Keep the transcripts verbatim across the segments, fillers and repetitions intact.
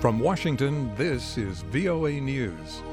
From Washington, this is V O A News.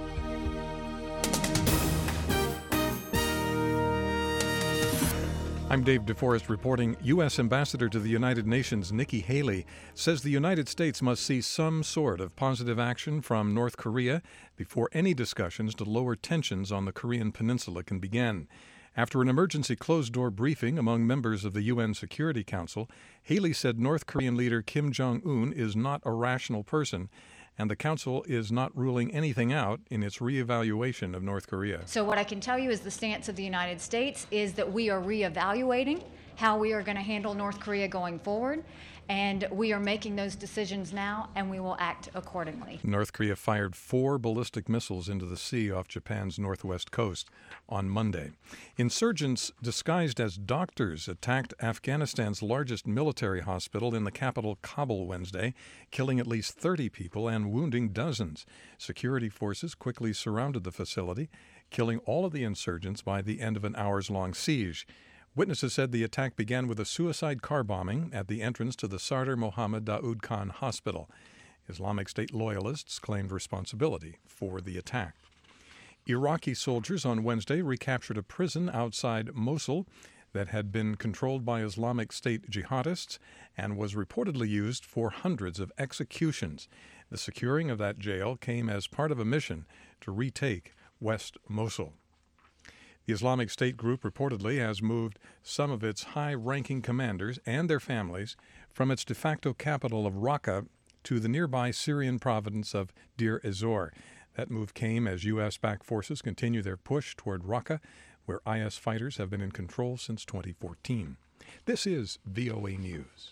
I'm Dave DeForest reporting. U S Ambassador to the United Nations Nikki Haley says the United States must see some sort of positive action from North Korea before any discussions to lower tensions on the Korean peninsula can begin. After an emergency closed-door briefing among members of the U N Security Council, Haley said North Korean leader Kim Jong-un is not a rational person, and the Council is not ruling anything out in its reevaluation of North Korea. So what I can tell you is the stance of the United States is that we are reevaluating how we are going to handle North Korea going forward, and we are making those decisions now, and we will act accordingly. North Korea fired four ballistic missiles into the sea off Japan's northwest coast on Monday. Insurgents disguised as doctors attacked Afghanistan's largest military hospital in the capital Kabul Wednesday, killing at least thirty people and wounding dozens. Security forces quickly surrounded the facility, killing all of the insurgents by the end of an hours-long siege. Witnesses said the attack began with a suicide car bombing at the entrance to the Sardar Mohammad Daoud Khan Hospital. Islamic State loyalists claimed responsibility for the attack. Iraqi soldiers on Wednesday recaptured a prison outside Mosul that had been controlled by Islamic State jihadists and was reportedly used for hundreds of executions. The securing of that jail came as part of a mission to retake West Mosul. The Islamic State group reportedly has moved some of its high-ranking commanders and their families from its de facto capital of Raqqa to the nearby Syrian province of Deir ez-Zor. That move came as U S-backed forces continue their push toward Raqqa, where I S fighters have been in control since twenty fourteen. This is V O A News.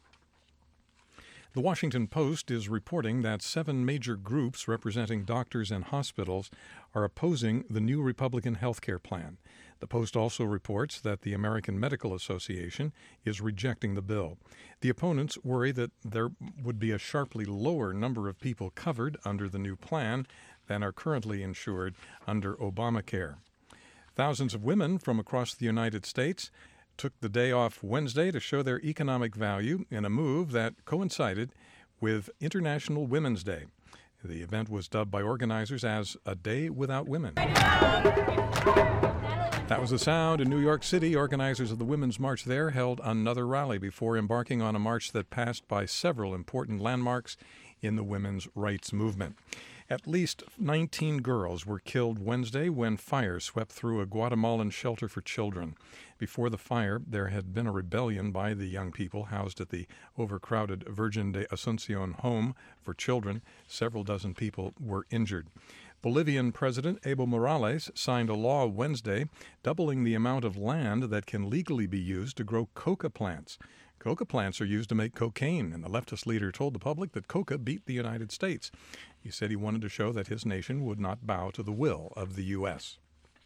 The Washington Post is reporting that seven major groups representing doctors and hospitals are opposing the new Republican health care plan. The Post also reports that the American Medical Association is rejecting the bill. The opponents worry that there would be a sharply lower number of people covered under the new plan than are currently insured under Obamacare. Thousands of women from across the United States took the day off Wednesday to show their economic value in a move that coincided with International Women's Day. The event was dubbed by organizers as a day without women. That was the sound in New York City. Organizers of the Women's March there held another rally before embarking on a march that passed by several important landmarks in the women's rights movement. At least nineteen girls were killed Wednesday when fire swept through a Guatemalan shelter for children. Before the fire, there had been a rebellion by the young people housed at the overcrowded Virgen de Asuncion home for children. Several dozen people were injured. Bolivian President Evo Morales signed a law Wednesday doubling the amount of land that can legally be used to grow coca plants. Coca plants are used to make cocaine, and the leftist leader told the public that coca beat the United States. He said he wanted to show that his nation would not bow to the will of the U S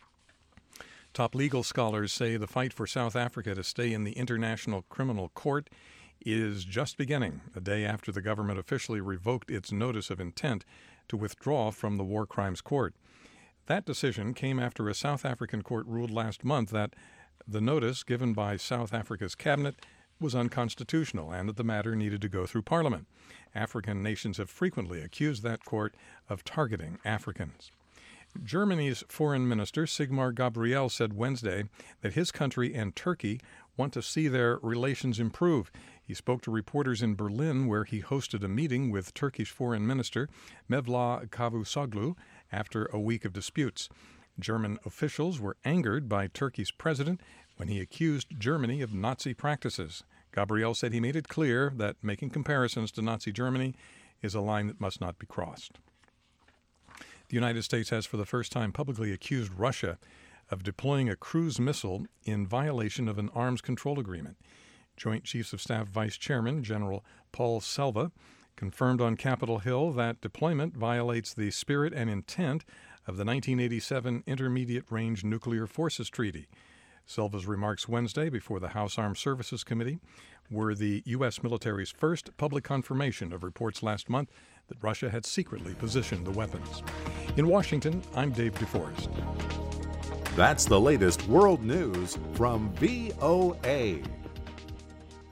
Top legal scholars say the fight for South Africa to stay in the International Criminal Court is just beginning, a day after the government officially revoked its notice of intent to withdraw from the War Crimes Court. That decision came after a South African court ruled last month that the notice given by South Africa's cabinet was unconstitutional and that the matter needed to go through Parliament. African nations have frequently accused that court of targeting Africans. Germany's foreign minister, Sigmar Gabriel, said Wednesday that his country and Turkey want to see their relations improve. He spoke to reporters in Berlin, where he hosted a meeting with Turkish Foreign Minister Mevlut Cavusoglu after a week of disputes. German officials were angered by Turkey's president when he accused Germany of Nazi practices. Gabriel said he made it clear that making comparisons to Nazi Germany is a line that must not be crossed. The United States has for the first time publicly accused Russia of deploying a cruise missile in violation of an arms control agreement. Joint Chiefs of Staff Vice Chairman General Paul Selva confirmed on Capitol Hill that deployment violates the spirit and intent of the nineteen eighty-seven Intermediate Range Nuclear Forces Treaty. Silva's remarks Wednesday before the House Armed Services Committee were the U S military's first public confirmation of reports last month that Russia had secretly positioned the weapons. In Washington, I'm Dave DeForest. That's the latest world news from V O A.